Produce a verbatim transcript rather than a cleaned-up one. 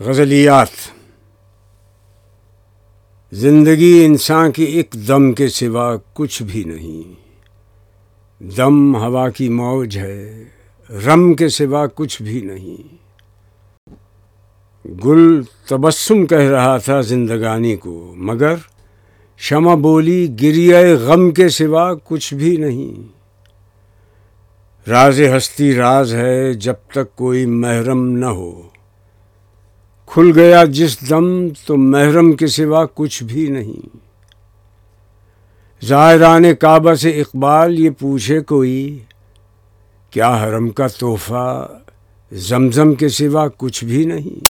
ग़ज़लियात। ज़िंदगी इंसान की एक दम के सिवा कुछ भी नहीं। दम हवा की मौज है, रम के सिवा कुछ भी नहीं। गुल तबस्सुम कह रहा था जिंदगानी को, मगर शमा बोली गिरिए गम के सिवा कुछ भी नहीं। राज़े हस्ती राज है जब तक कोई महरम न हो, खुल गया जिस दम तो महरम के सिवा कुछ भी नहीं। ज़ाहिराने काबा से इक़बाल ये पूछे कोई, क्या हरम का तोहफ़ा ज़मज़म के सिवा कुछ भी नहीं।